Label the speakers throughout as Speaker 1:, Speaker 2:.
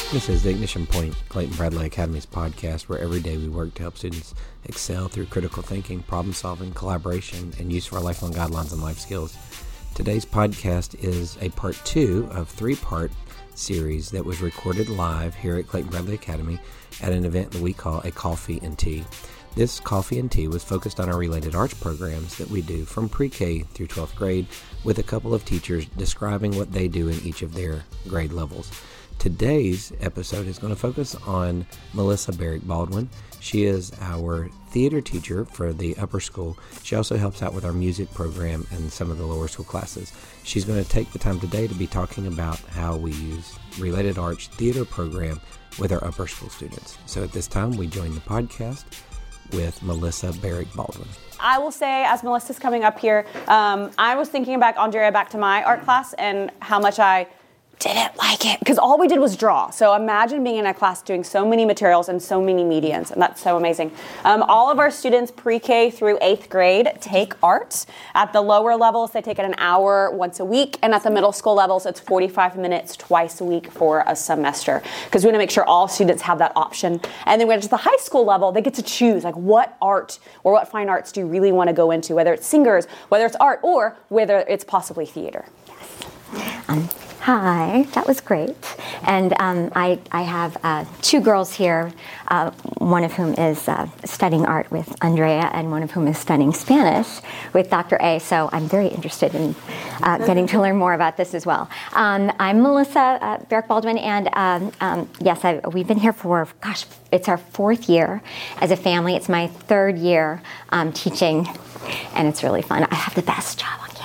Speaker 1: This is the Ignition Point, Clayton Bradley Academy's podcast, where every day we work to help students excel through critical thinking, problem solving, collaboration, and use of our lifelong guidelines and life skills. Today's podcast is a part 2 of 3-part series that was recorded live here at Clayton Bradley Academy at an event that we call a Coffee and Tea. This Coffee and Tea was focused on our related arts programs that we do from pre-K through 12th grade, with a couple of teachers describing what they do in each of their grade levels. Today's episode is going to focus on Melissa Barrick Baldwin. She is our theater teacher for the upper school. She also helps out with our music program and some of the lower school classes. She's going to take the time today to be talking about how we use related arts theater program with our upper school students. So at this time, we join the podcast with Melissa Barrick Baldwin.
Speaker 2: I will say, as Melissa's coming up here, I was thinking about Andrea back to my art class and how much I didn't like it because all we did was draw. So imagine being in a class doing so many materials and so many medians, and that's so amazing. All of our students pre-K through 8th grade take art. At the lower levels, they take it an hour once a week, and at the middle school levels, it's 45 minutes twice a week for a semester, because we want to make sure all students have that option. And then when it's the high school level, they get to choose like what art or what fine arts do you really want to go into, whether it's singers, whether it's art, or whether it's possibly theater.
Speaker 3: Yes. Hi, that was great. And I have 2 girls here, one of whom is studying art with Andrea and one of whom is studying Spanish with Dr. A. So I'm very interested in getting to learn more about this as well. I'm Melissa Barrick Baldwin, and yes, we've been here for, it's our 4th year as a family. It's my 3rd year teaching, and it's really fun. I have the best job on campus.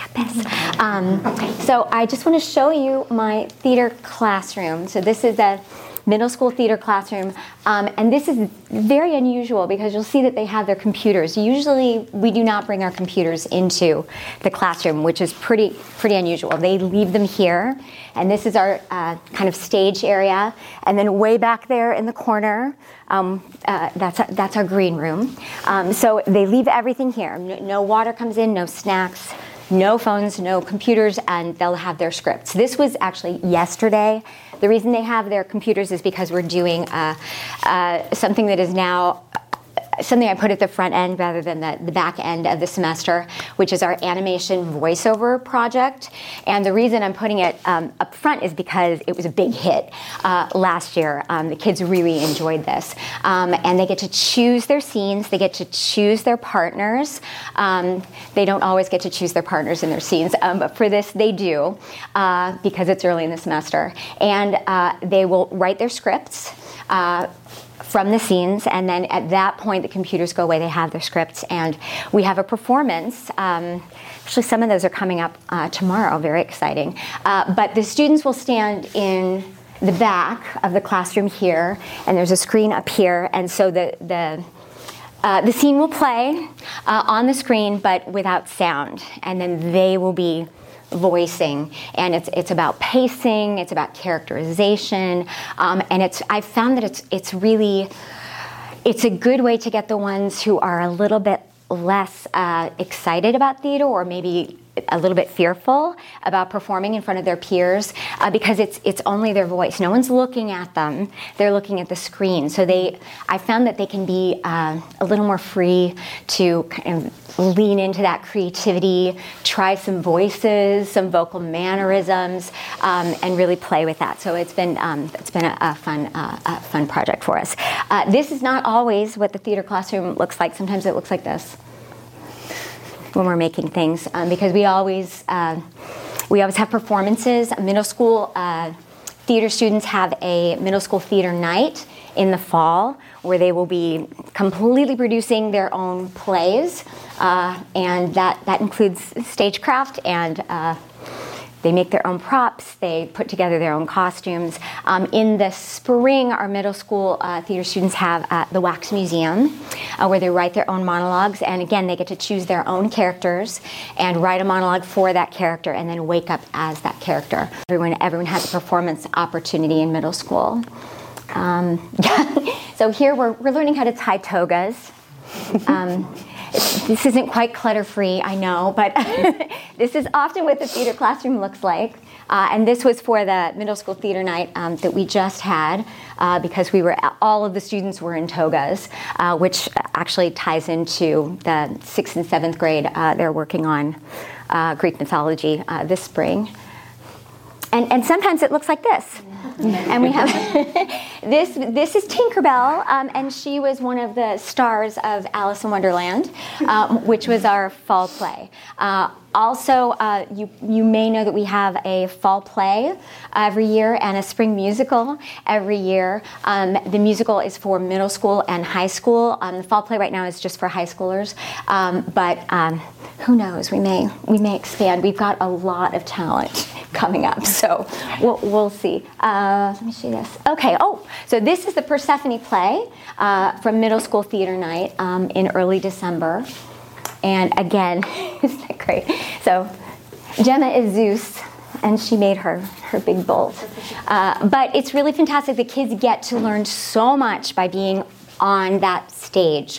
Speaker 3: So I just want to show you my theater classroom. So this is a middle school theater classroom, and this is very unusual because you'll see that they have their computers. Usually we do not bring our computers into the classroom, which is pretty unusual. They leave them here, and this is our kind of stage area, and then way back there in the corner, that's our green room. So they leave everything here. No water comes in, no snacks, no phones, no computers, and they'll have their scripts. This was actually yesterday. The reason they have their computers is because we're doing something that is now something I put at the front end rather than the back end of the semester, which is our animation voiceover project. And the reason I'm putting it up front is because it was a big hit last year. The kids really enjoyed this. And they get to choose their scenes. They get to choose their partners. They don't always get to choose their partners in their scenes, but for this they do because it's early in the semester. And they will write their scripts from the scenes, and then at that point the computers go away, they have their scripts, and we have a performance. Actually, some of those are coming up tomorrow, very exciting. But the students will stand in the back of the classroom here, and there's a screen up here, and so the scene will play on the screen but without sound, and then they will be voicing, and it's about pacing, it's about characterization, and I've found that it's a good way to get the ones who are a little bit less excited about theater, or maybe a little bit fearful about performing in front of their peers, because it's only their voice. No one's looking at them; they're looking at the screen. So I found that they can be a little more free to kind of lean into that creativity, try some voices, some vocal mannerisms, and really play with that. So it's been a fun project for us. This is not always what the theater classroom looks like. Sometimes it looks like this when we're making things, because we always have performances. Middle school theater students have a middle school theater night in the fall where they will be completely producing their own plays, and that includes stagecraft, and they make their own props, they put together their own costumes. In the spring, our middle school theater students have the Wax Museum, where they write their own monologues, and again, they get to choose their own characters and write a monologue for that character and then wake up as that character. Everyone has a performance opportunity in middle school. So here we're learning how to tie togas. this isn't quite clutter-free, I know, but this is often what the theater classroom looks like. And this was for the middle school theater night that we just had because all of the students were in togas, which actually ties into the 6th and 7th grade. They're working on Greek mythology this spring. And sometimes it looks like this. And we have this is Tinkerbell, and she was one of the stars of Alice in Wonderland, which was our fall play. Also, you may know that we have a fall play every year and a spring musical every year. The musical is for middle school and high school. The fall play right now is just for high schoolers, but who knows? We may expand. We've got a lot of talent coming up, so we'll see. Let me show you this. Okay. Oh, so this is the Persephone play from middle school theater night in early December. And again, isn't that great? So Gemma is Zeus, and she made her big bolt. But it's really fantastic. The kids get to learn so much by being on that stage.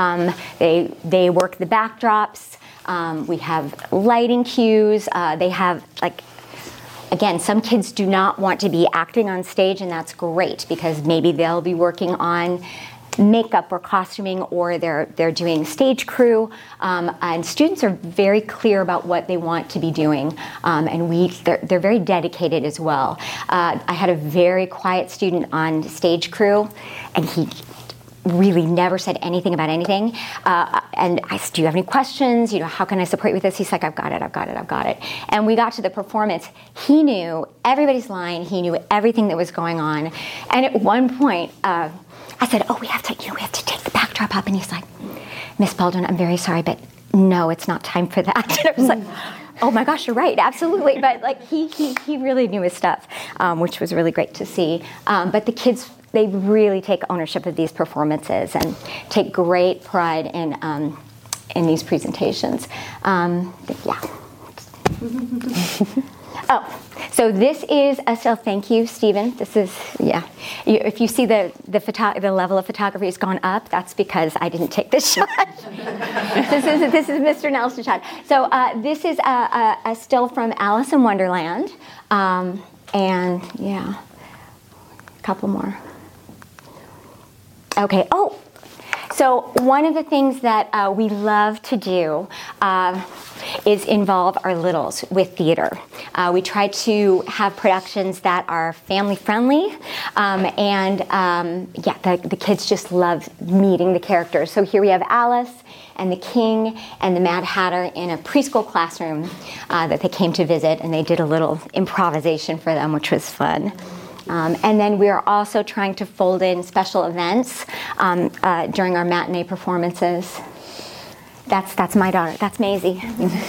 Speaker 3: They work the backdrops. We have lighting cues. They have, like, again, some kids do not want to be acting on stage, and that's great because maybe they'll be working on makeup or costuming, or they're doing stage crew, and students are very clear about what they want to be doing, and they're very dedicated as well. I had a very quiet student on stage crew, and he really never said anything about anything. And I said, do you have any questions? How can I support you with this? He's like, I've got it. And we got to the performance. He knew everybody's line. He knew everything that was going on. And at one point, I said, we have to take the backdrop up. And he's like, Miss Baldwin, I'm very sorry, but no, it's not time for that. And I was like, oh my gosh, you're right, absolutely. But like he really knew his stuff, which was really great to see. But the kids, they really take ownership of these performances and take great pride in these presentations. Yeah. So this is a still. Thank you, Stephen. This is, yeah. If you see the level of photography has gone up, that's because I didn't take this shot. This is Mr. Nelson shot. So this is a still from Alice in Wonderland, and yeah, a couple more. Okay. Oh, so one of the things that we love to do is involve our littles with theater. We try to have productions that are family friendly, and the kids just love meeting the characters. So here we have Alice and the King and the Mad Hatter in a preschool classroom that they came to visit, and they did a little improvisation for them, which was fun. And then we are also trying to fold in special events during our matinee performances. That's my daughter. That's Maisie.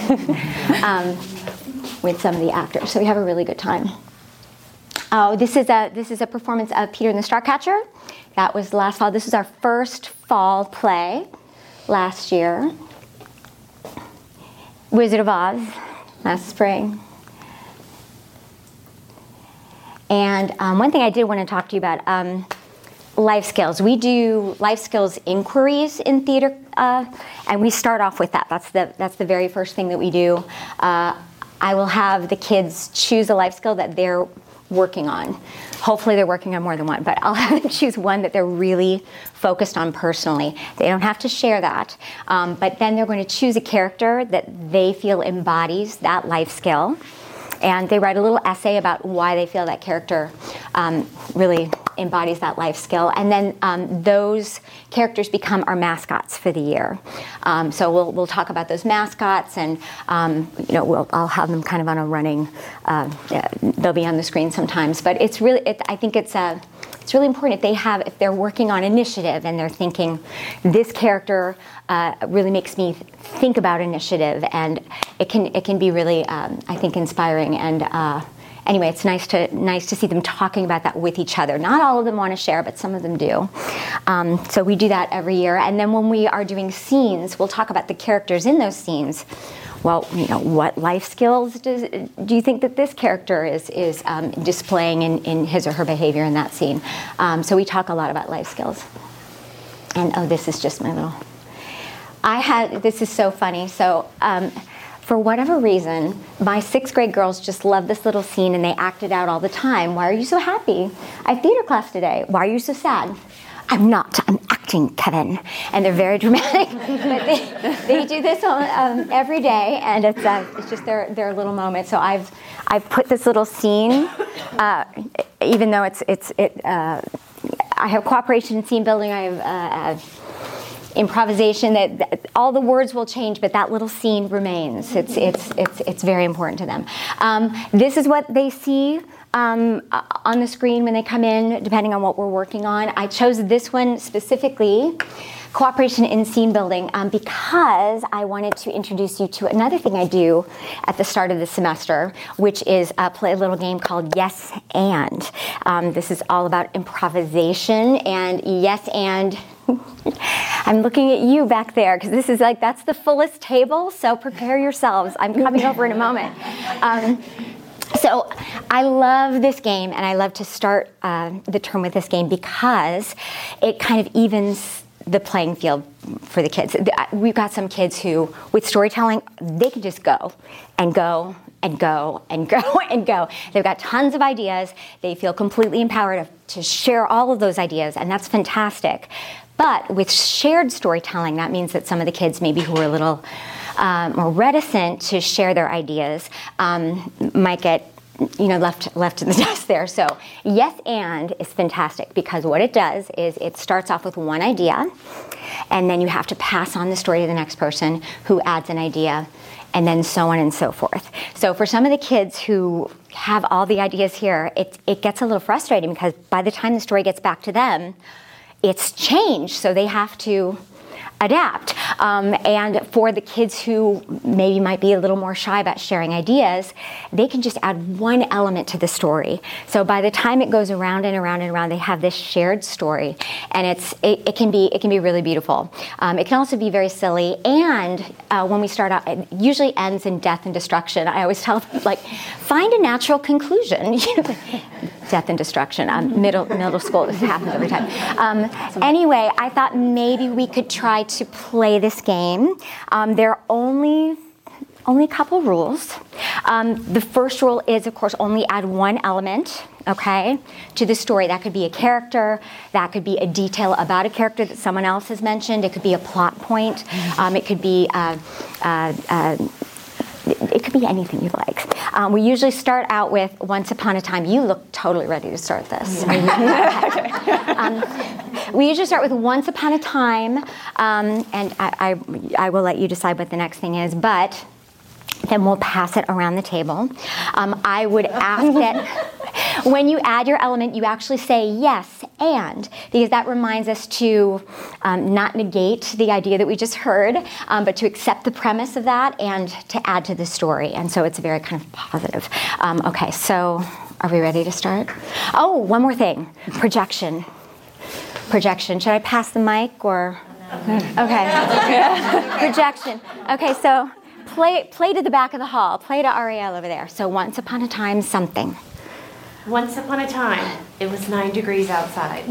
Speaker 3: With some of the actors, so we have a really good time. Oh, this is a performance of Peter and the Starcatcher. That was last fall. This is our first fall play last year. Wizard of Oz last spring. And one thing I did want to talk to you about, life skills. We do life skills inquiries in theater, and we start off with that. That's the very first thing that we do. I will have the kids choose a life skill that they're working on. Hopefully they're working on more than one, but I'll have them choose one that they're really focused on personally. They don't have to share that, but then they're going to choose a character that they feel embodies that life skill. And they write a little essay about why they feel that character really embodies that life skill. And then those characters become our mascots for the year. So we'll talk about those mascots, and I'll have them kind of on a running. They'll be on the screen sometimes, but it's really. I think it's really important if they're working on initiative and they're thinking, this character really makes me think about initiative, and it can be really, I think, inspiring. And anyway, it's nice to see them talking about that with each other. Not all of them want to share, but some of them do. So we do that every year. And then when we are doing scenes, we'll talk about the characters in those scenes. Well, what life skills do you think that this character is displaying in his or her behavior in that scene? So we talk a lot about life skills. And this is just my little. This is so funny. So for whatever reason, my 6th grade girls just love this little scene and they act it out all the time. Why are you so happy? I have theater class today. Why are you so sad? I'm not. I'm acting, Kevin. And they're very dramatic. But they do this every day, and it's just their little moment. So I've put this little scene, even though I have cooperation in scene building. I have improvisation. That all the words will change, but that little scene remains. It's very important to them. This is what they see on the screen when they come in, depending on what we're working on. I chose this one specifically, cooperation in scene building, because I wanted to introduce you to another thing I do at the start of the semester, which is play a little game called Yes and. This is all about improvisation, and yes and. I'm looking at you back there because this is that's the fullest table, so prepare yourselves. I'm coming over in a moment. So I love this game, and I love to start the term with this game because it kind of evens the playing field for the kids. We've got some kids who, with storytelling, they can just go and go and go and go and go. They've got tons of ideas. They feel completely empowered to share all of those ideas, and that's fantastic. But with shared storytelling, that means that some of the kids maybe who are a little more reticent to share their ideas might get left in the dust there. So yes and is fantastic because what it does is it starts off with one idea, and then you have to pass on the story to the next person who adds an idea, and then so on and so forth. So for some of the kids who have all the ideas here, it gets a little frustrating because by the time the story gets back to them, it's changed, so they have to adapt. And for the kids who maybe might be a little more shy about sharing ideas, they can just add one element to the story. So by the time it goes around and around and around, they have this shared story, and it can be really beautiful. It can also be very silly, and when we start out, it usually ends in death and destruction. I always tell them, find a natural conclusion. Death and destruction. Middle school, this happens every time. Anyway, I thought maybe we could try to play this game. There are only a couple rules. The first rule is, of course, only add one element, okay, to the story. That could be a character. That could be a detail about a character that someone else has mentioned. It could be a plot point. It could be it could be anything you like. We usually start out with Once Upon a Time. You look totally ready to start this. We usually start with Once Upon a Time, and I will let you decide what the next thing is, but then we'll pass it around the table. I would ask that when you add your element, you actually say yes and, because that reminds us to not negate the idea that we just heard, but to accept the premise of that and to add to the story. And so it's very kind of positive. Okay, so are we ready to start? Oh, one more thing. Projection. Should I pass the mic or? Okay. Projection. Okay, so play to the back of the hall. Play to Ariel over there. So Once Upon a Time something.
Speaker 4: Once upon a time, it was 9 degrees outside.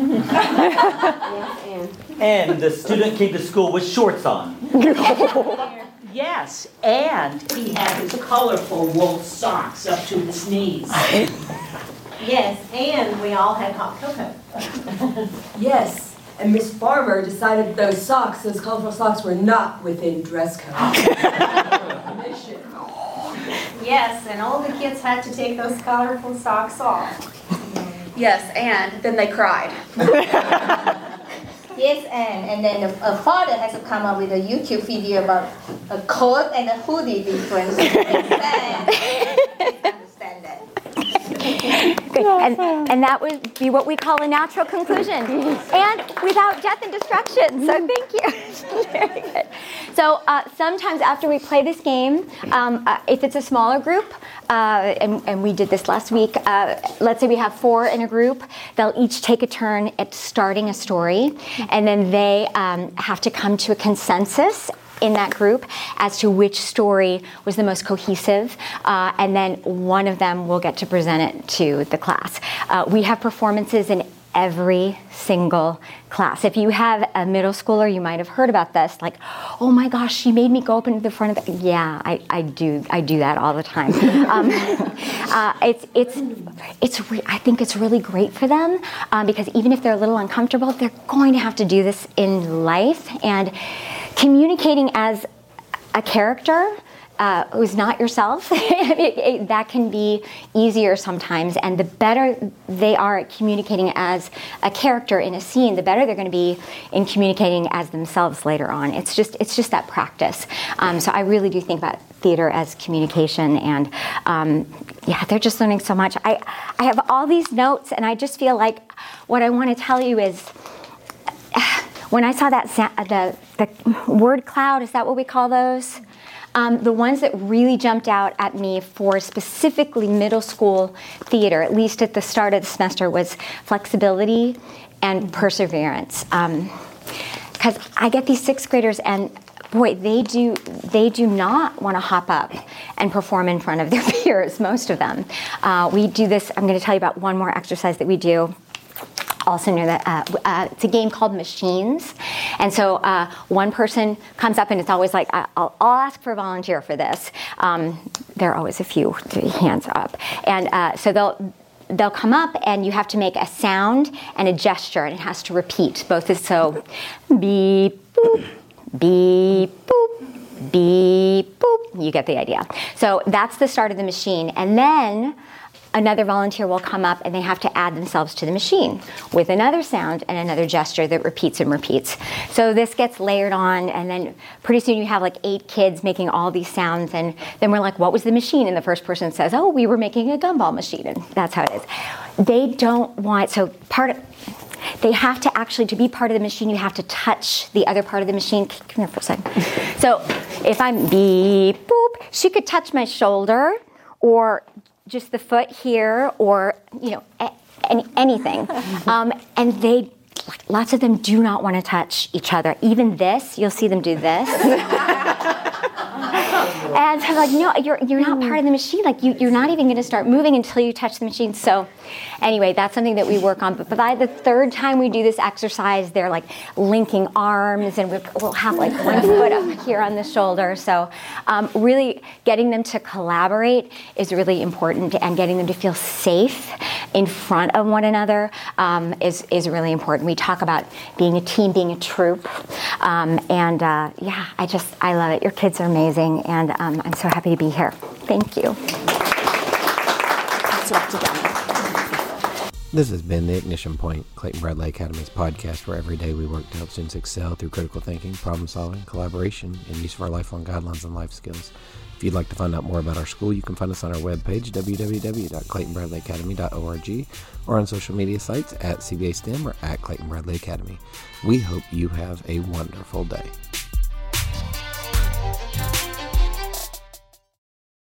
Speaker 5: And the student came to school with shorts on.
Speaker 6: Yes, and he had his colorful wool socks up to his knees.
Speaker 4: Yes, and we all had hot cocoa.
Speaker 7: Yes, and Miss Farmer decided those colorful socks, were not within dress code.
Speaker 4: Yes, and all the kids had to take those colorful socks off.
Speaker 2: Yes, and then they cried.
Speaker 8: Yes, and then a father has to come up with a YouTube video about a coat and a hoodie difference. Understand that.
Speaker 3: And that would be what we call a natural conclusion, and without death and destruction. So thank you. Very good. So sometimes after we play this game, if it's a smaller group, and we did this last week, let's say we have 4 in a group, they'll each take a turn at starting a story, and then they have to come to a consensus in that group as to which story was the most cohesive, and then one of them will get to present it to the class. We have performances in every single class. If you have a middle schooler, you might have heard about this, like, oh my gosh, she made me go up into the front of the, yeah, I do that all the time. I think it's really great for them because even if they're a little uncomfortable, they're going to have to do this in life, and communicating as a character who's not yourself, that can be easier sometimes. And the better they are at communicating as a character in a scene, the better they're going to be in communicating as themselves later on. It's just that practice. So I really do think about theater as communication, and yeah, they're just learning so much. I have all these notes, and I just feel like what I want to tell you is, when I saw that the word cloud, is that what we call those? The ones that really jumped out at me for specifically middle school theater, at least at the start of the semester, was flexibility and perseverance. Because I get these sixth graders, and boy, they do not want to hop up and perform in front of their peers, most of them. We do this, I'm going to tell you about one more exercise that we do. Also near that, it's a game called Machines. And so one person comes up, and it's always like, I'll ask for a volunteer for this. There are always a few hands up. And so they'll come up, and you have to make a sound and a gesture, and it has to repeat. Both is so beep, boop, beep, boop, beep, boop. You get the idea. So that's the start of the machine. And then another volunteer will come up, and they have to add themselves to the machine with another sound and another gesture that repeats and repeats. So this gets layered on, and then pretty soon you have like 8 kids making all these sounds, and then we're like, what was the machine? And the first person says, oh, we were making a gumball machine, and that's how it is. They don't want, they have to actually, to be part of the machine, you have to touch the other part of the machine. Come here for a second. So if I'm beep, boop, she could touch my shoulder, or just the foot here, or anything. And lots of them do not want to touch each other. Even this, you'll see them do this. And I'm like, no, you're not part of the machine. Like you're not even going to start moving until you touch the machine. So anyway, that's something that we work on. But by the third time we do this exercise, they're like linking arms, and we'll have like one foot up here on the shoulder. So really getting them to collaborate is really important, and getting them to feel safe in front of one another is really important. We talk about being a team, being a troop. I love it. Your kids are amazing, and I'm so happy to be here. Thank you.
Speaker 1: This has been The Ignition Point, Clayton Bradley Academy's podcast, where every day we work to help students excel through critical thinking, problem solving, collaboration, and use of our lifelong guidelines and life skills. If you'd like to find out more about our school, you can find us on our webpage, www.claytonbradleyacademy.org, or on social media sites at CBA STEM or at Clayton Bradley Academy. We hope you have a wonderful day.